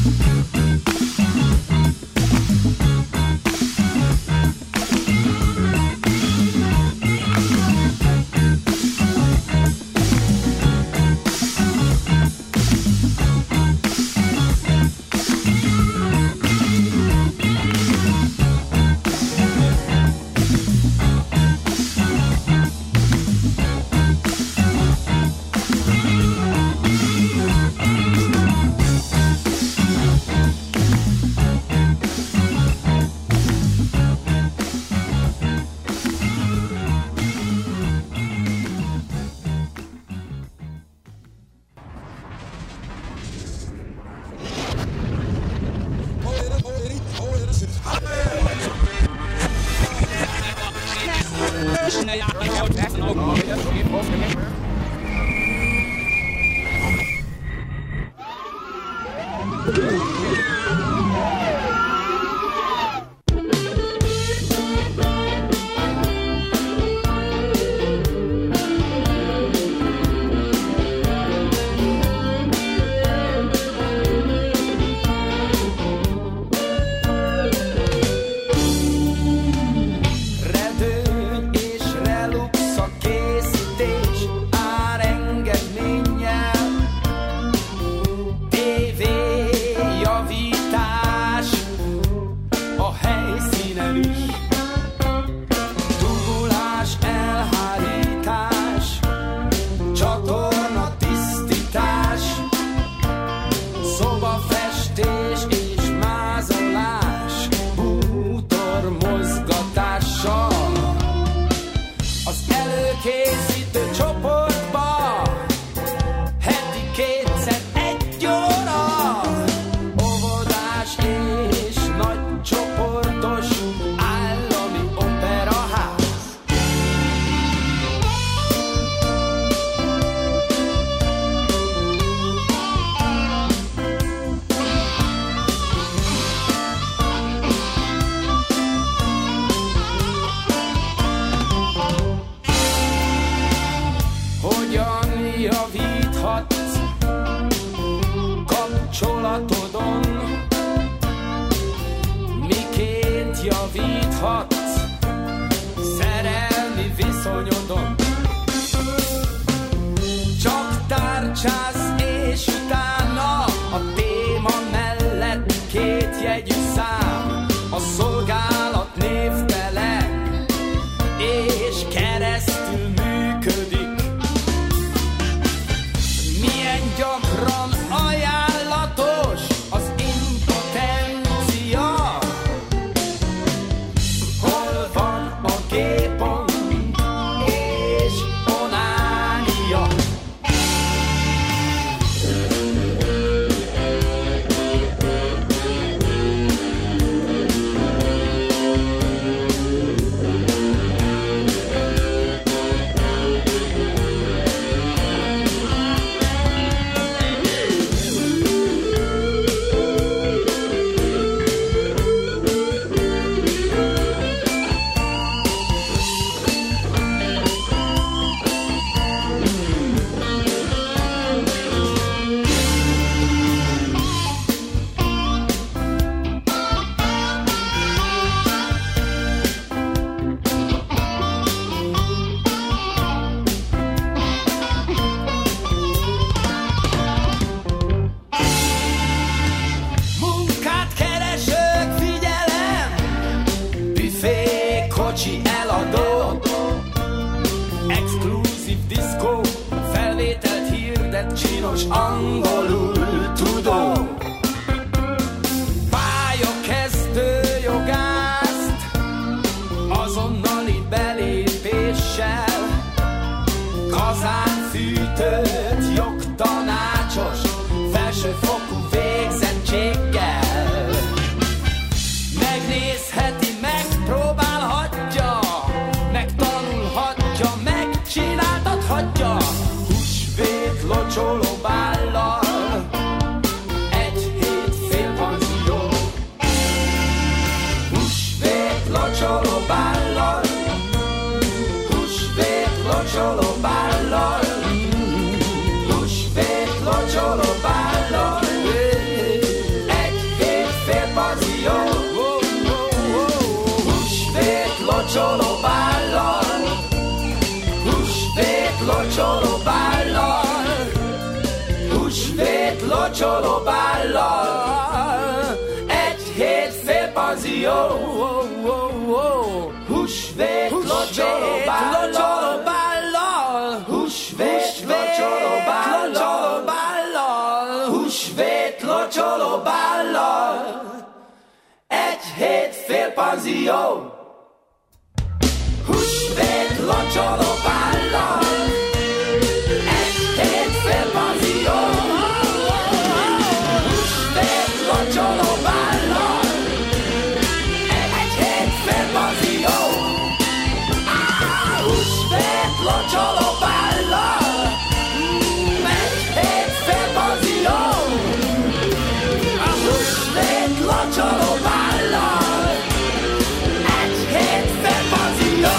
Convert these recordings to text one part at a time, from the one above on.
Húsvét locsoló bállal locsoló bállal, húsvét locsoló bállal, húsvét locsoló bállal, egy hét fél panzió, húsvét locsoló bállal, húsvét locsoló bállal, húsvét locsoló bállal, egy hét fél panzió, húsvét locsoló bállal, egy hét fél panzió, húsvét locsoló bállal, egy hét fél panzió, húsvét locsoló bállal, egy hét fél panzió, húsvét locsoló bállal, egy hét fél panzió.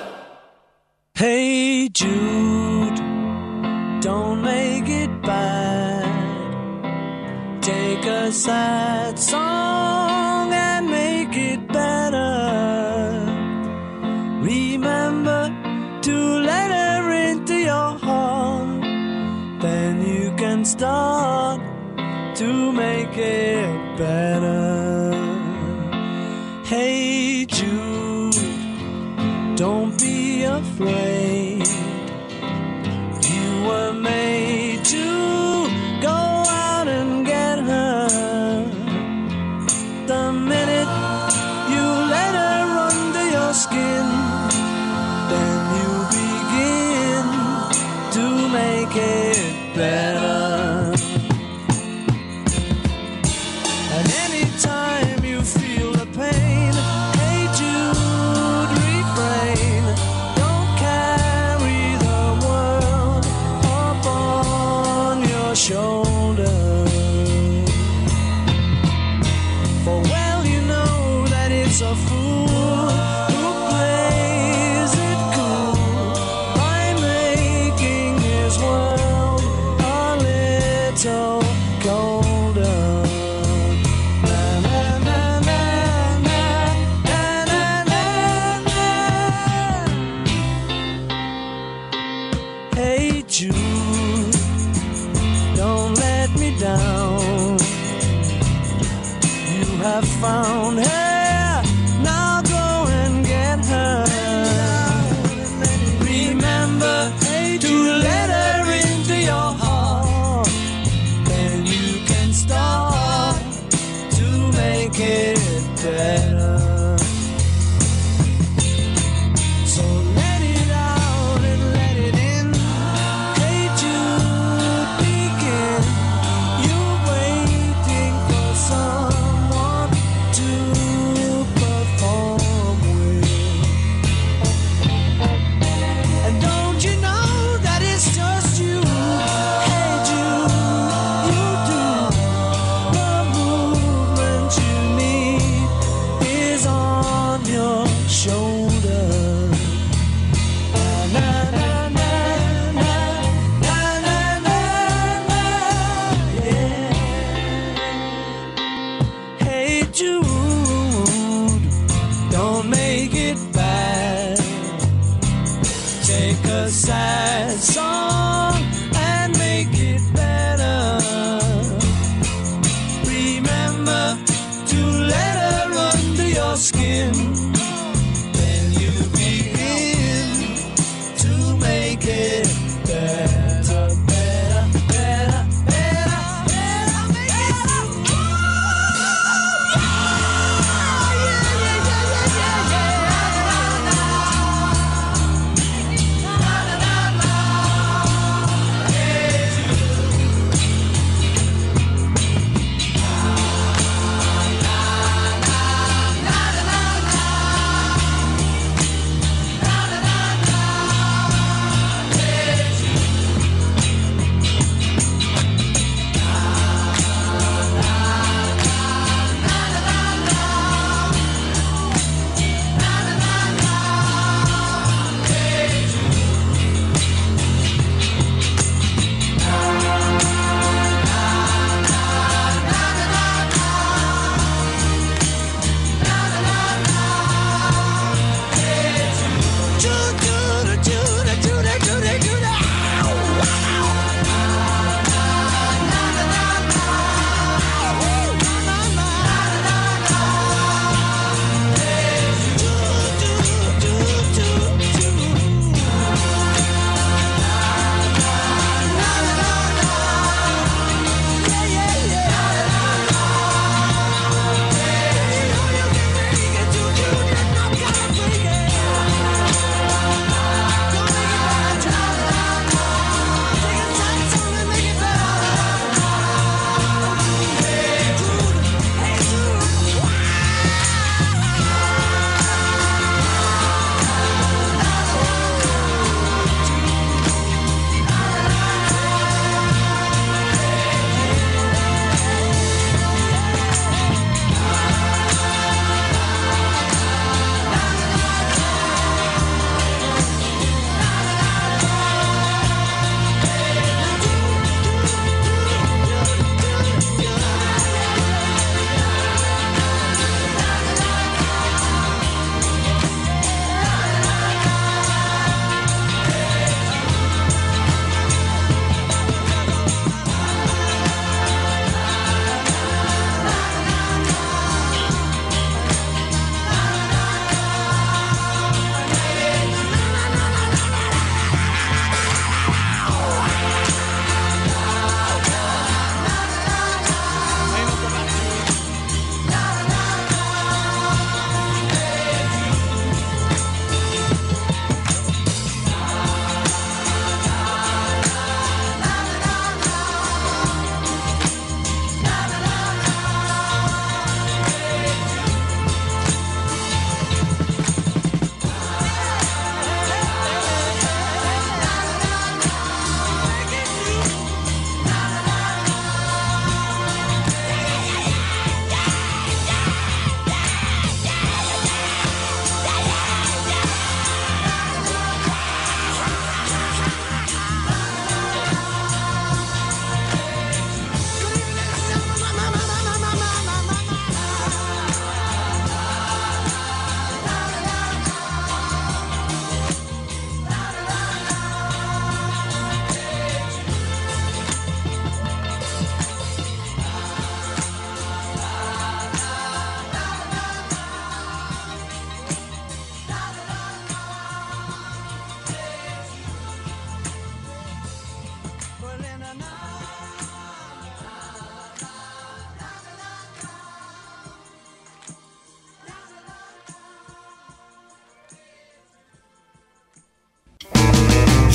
Hey Jude, don't make it bad. Take a sad song and make it better. Remember to let her into your heart. Then you can start to make it better. Hey Jude, don't be afraid. You were made to go out and get her. The minute you let her under your skin, then you begin to make it better. And anytime you feel the pain, hey Jude, refrain. Don't carry the world upon your shoulder. For well you know that it's a fool who plays it cool by making his world a little colder. Na, na, na, na, na, na, na, na, na. Hey Jude, don't let me down. You have found her, now go and get her. Remember to let her into your heart. Then you can start to make it better. So let it out and let it in. Hey Jude, begin. You're waiting for someone to perform with. And don't you know that it's just you? Hey Jude, you do the movement you need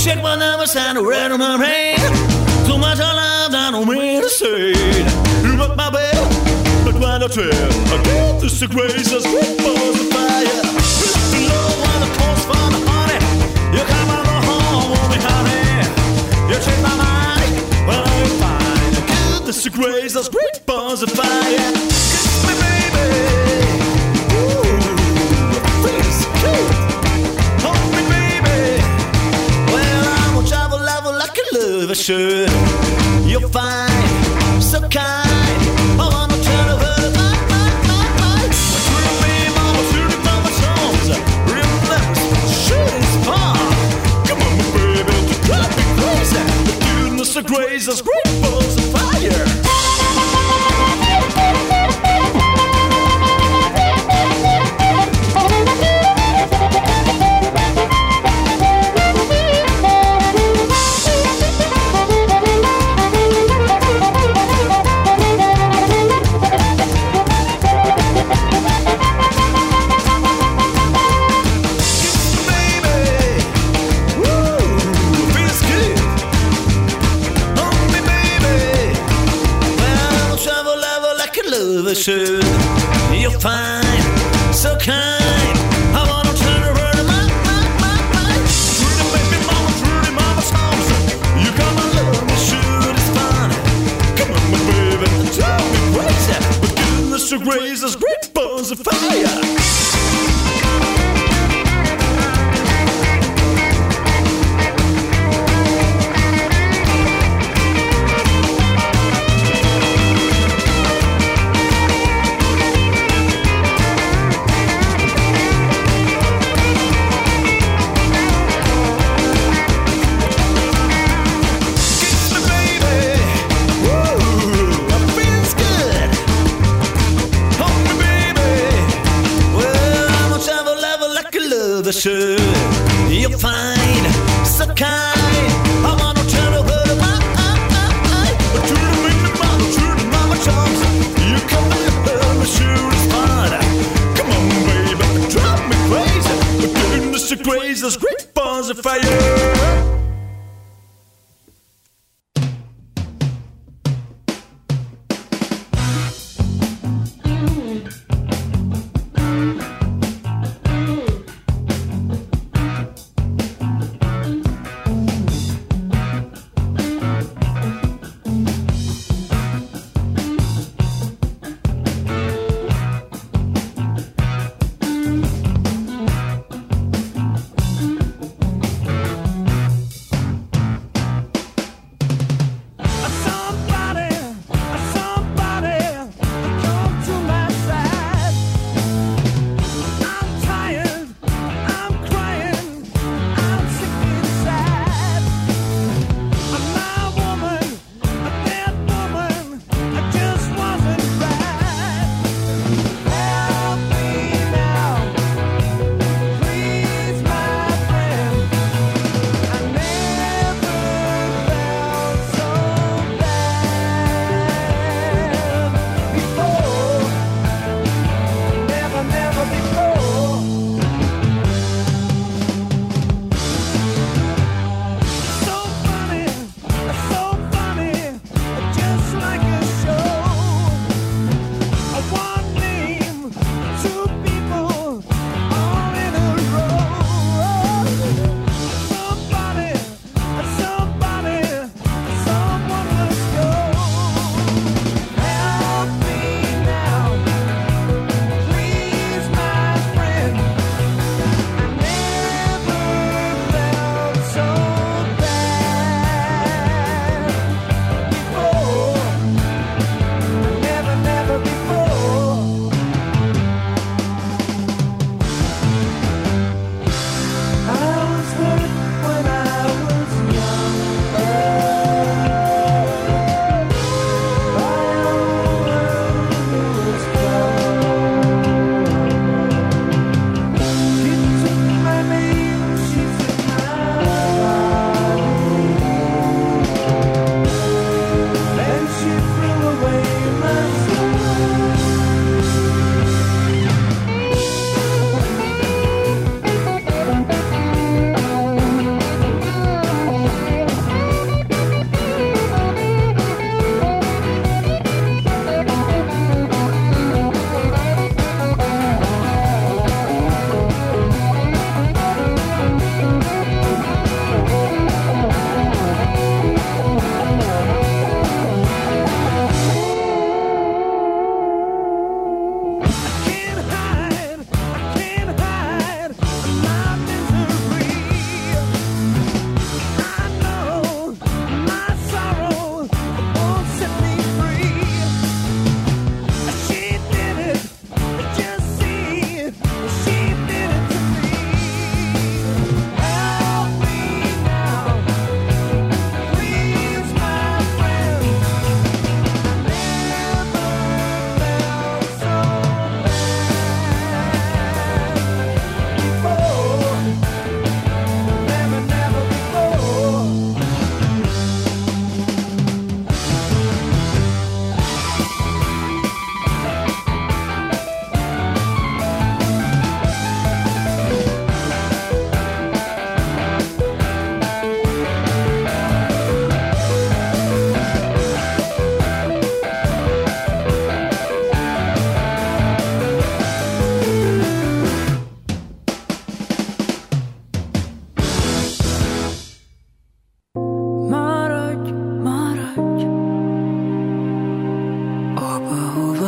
Shake my nervous and red on my brain. Too much I love, I don't mean to say. You rock my bell, but when I tell, I get this the graces, balls of fire. You know when the coast for the honey, you come on the home with me, honey. You change my mind, but I'm fine. I get this the graces, great balls of fire. Kiss me, baby. Ooh, feels good. Hold me, baby. Well, I'm gonna travel level like a lover should. You're fine, so kind. I wanna turn over the mind. Through me, mama, through the mama songs. Remember, shooting fun. Come on, my baby, to drive me crazy. The goodness of grace is great balls of fire. Should. You're fine, so kind. I wanna turn around in my mind. Through the baby mama, through the mama songs. You come and love me, shoot, it's fun. Come on, my baby, drive me crazy. But goodness to grace is great balls of fire. Should. You're fine, so kind. I wanna turn over the mind. But to the mama chums. You come and love me, sure it's fun. Come on, baby, drive me crazy. But goodness to grace, there's great balls of fire.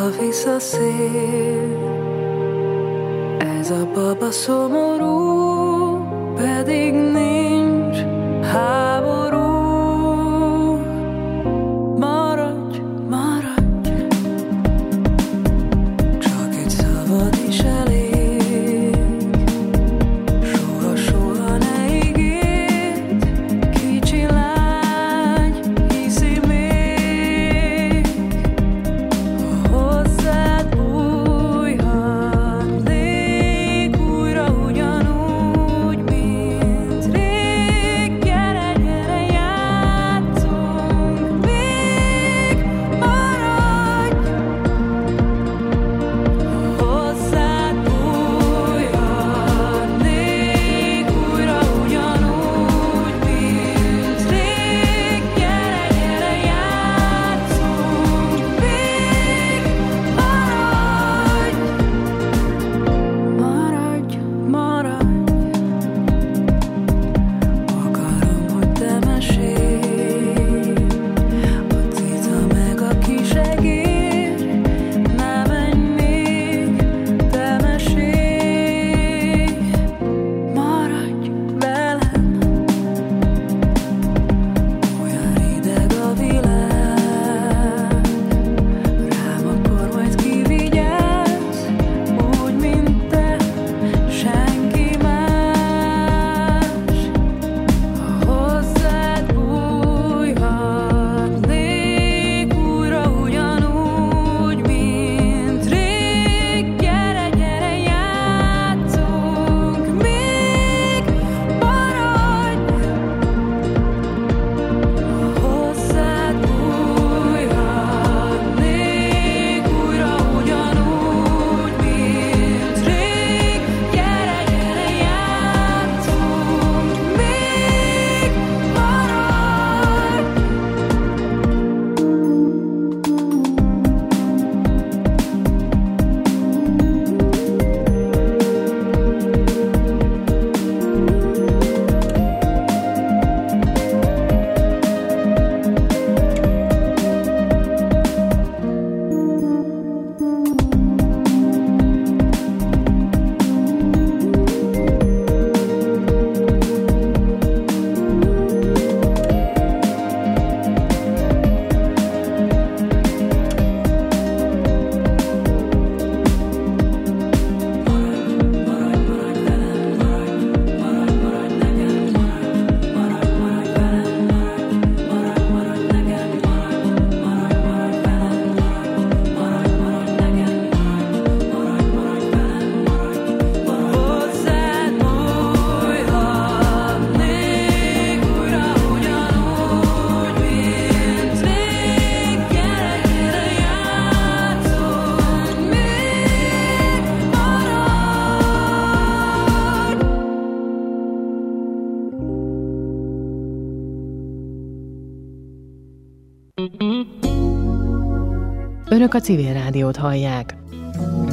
visz a szél. Ez a baba szomorú, pedig nincs háború. Maradj, maradj, csak egy szavad is elég. Soha, soha ne ígérd, kicsi lány, hiszi még. Hozzád bújhatnék újra ugyanúgy, mint rég. Gyere, gyere, játszunk még. Maradj, hozzád bújhatnék újra ugyanúgy, mint rég. Gyere, gyere, játszunk még. Maradj, maradj, maradj. Akarom, hogy te mesélj, a cica meg a kisegér. Ne menj még, te mesélj. Maradj velem, olyan ideg a világ. Rám akkor majd kivigyázz, úgy, mint te, senki más. Ha hozzád bújhatnék újra ugyanúgy, mint rég. Gyere, gyere, játszunk még. Maradj, ha hozzád bújhatnék újra ugyanúgy, mint rég. Gyere, gyere, játszunk még. Hozzád bújhatnék újra ugyanúgy, mint rég. Gyere, gyere, játszunk még. Önök a Civil Rádiót hallják.